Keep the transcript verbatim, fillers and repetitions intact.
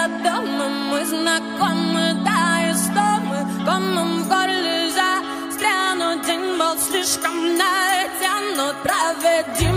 дома, мы знакомы, да, и стомы, комом в горле застрянут. День был слишком натянут, проведим